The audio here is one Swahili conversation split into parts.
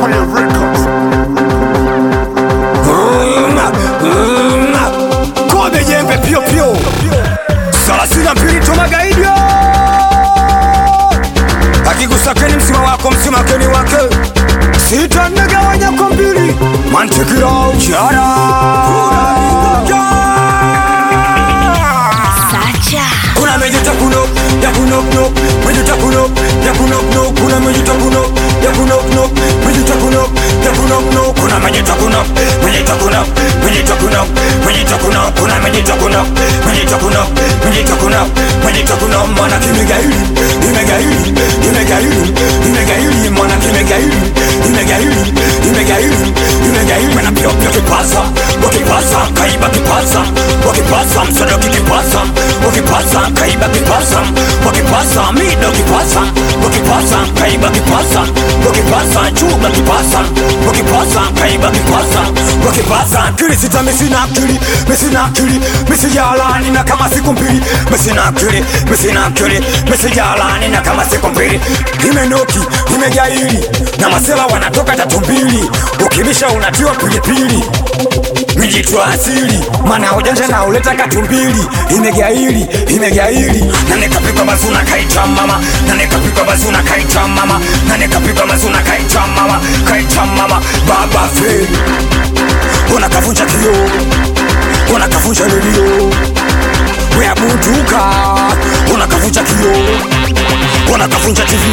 Empire Records. Kobe jembe pio pio. Salasina mpirito magaidi. Akikusakeni msima wako msima keni wake. Sita negawanya kwa mbili. Mantikira ujara. Kuna mejita kuno, ya kuno kuno, mejita kuno, ya kuno kuno, kuna mejita kuno, ya kuno kuno, mejita kuno, ya kuno kuno, kuna mejita kuno, mejita kuno, mejita kuno, mejita kuno, kuna mejita kuno, mejita kuno, mejita kuno, mejita kuno, mwana kimegaili, imegaili, imegaili, imegaili, mwana kimegaili, imegaili, imegaili, imegaili, mwana pio pio kipasa, wakipasa, kaiba kipasa, wakipasa, msado kikipasa, wakipasa, kaiba kipasa, wakipasa, mido kipasa, wakipasa, kaiba kipasa, wakipasa, chuba kipasa, wakipasa, kaiba kipasa, wakipasa, kili sita misina akili, misina akili, misijala nina kama siku mbili, misina akili, misina akili, misijala nina kama siku mbili, imenoki, imegaili, na masela wanatoka tatu mbili, ukibisha unatiwa pilipili, mijitu asili, mana ujanja na uleta katumbili, imegaili, imegaili, na nikapika mazuna kaita mama, na nikapika mazuna kaita mama, na nikapika mazuna kaita mama, kaita mama, baba fe, unakavunja kio, unakavunja redio, wea buduka, unakavunja kio, unakavunja TV,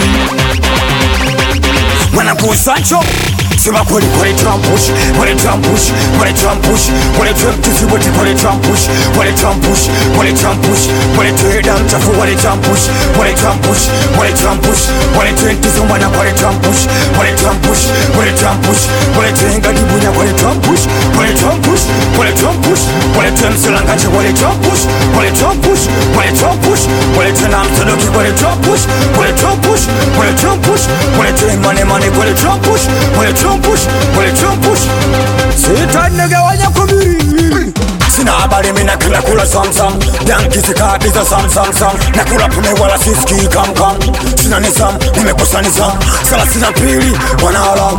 mwana kusancho, sema kweli kweli trampush, kweli trampush, kweli trampush, kweli trampush, kweli trampush, kweli trampush, kweli trampush, kweli teda mchafu, kweli trampush, kweli trampush, kweli trampush, kweli tentizo mwana, kweli trampush, kweli trampush, kweli trampush, kweli tenga dibunya, kweli trampush, kweli trampush, kweli trampush, kweli temselangache, kweli trampush, kweli trampush, kweli trampush, kweli tena msadoki, kweli trampush, kweli trampush, kweli trampush, kweli temane mane, kweli trampush, kweli trampush, kweli trampush. Sita negawanya kwa mbili. Sina habari mina kila kula samsam, danki zikatiza samsam, nakula pume wala siski kam kam. Sina nizam, nimekosa nizam, salasina pili wanaala.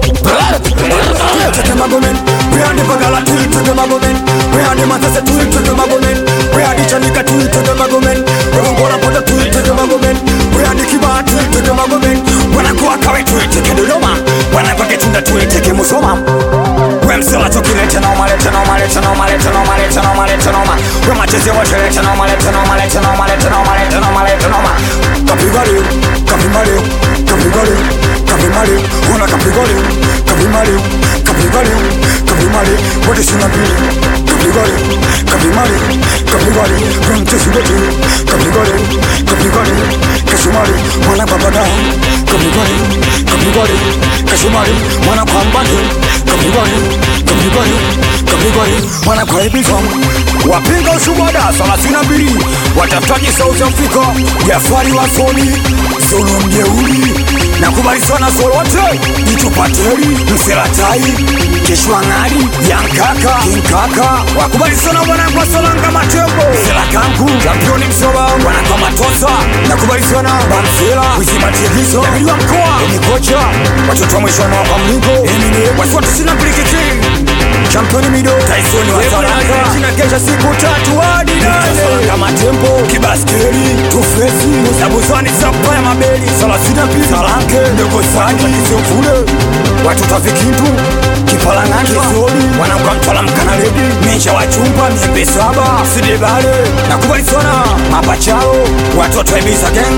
Tete magomen, weandi bagala tui tete magomen, weandi matase tui tete magomen, weandi chanika tui tete magomen, weongora poda tui tete magomen, weandi kibaa tui tete magomen, wanakuwa kawe tui tete dodoma, wanakuwa ketunda tui tete musoma. Wemsela tukilete noma, lete noma, lete noma, lete noma, lete noma, lete noma. Wemacheze washe lete noma, lete noma, lete noma, lete noma, lete noma, lete noma. Kapigale, kapimale, kapigale, kapimale, una kapigale, kapimale, kapigale, kapimale. What is in a bill? Kapigale, kapimale, kapigale. Wemcheze wote, kapigale, kapigale, kashimale, wana babada. Kapigale, kapigale, kashimale, wana kwambate. Kapigale, kapigale, kapigale, wana kwa ibizong. Wapinga ushuhada 32 watafutaji South Africa, Jafari wa Soni, Solo mjeuri, na kubalisana solote, itupateri, mselatai, keshwangari, yankaka, kinkaka, wakubalisana wana kwa solanga matembo, msela kanku, championi msoba, wana kwa matosa, na kubalisana, bamsela, wizimategizo, nabili wa mkoa, enikocha, watoto wa mwishwana wa mlingo, emine, wasuwa tusina mpirikiti, championi mido, Tyson wa salanga, jina kesha siku tatu hadi nane, kama tempo, kibaskeri, tufesi, zabuzani zapaya mabeli, salasina pisa, salanke, ndogo sani, isofule, watu tafikintu, kipalangani, kisoli, wanamka mtala mkanaledi, mincha wachumpa, miembe saba, sidebale, na kubalisana, mapachalo, watoto ebisa gang,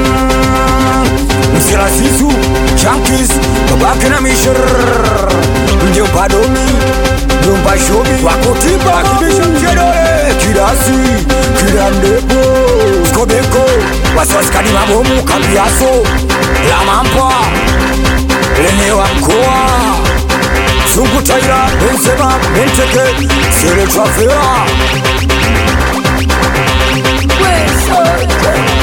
msila sisu, junkies, babake na misher, ndio badomi, Dumba shobi, wakotiba, akibisha mjedole, kirasi, kirandepo, skobeko, waswaskani mabomu, kabiaso, la mampa, lenewa mkoa, sungu taira, bensema, benteke, sere trafea.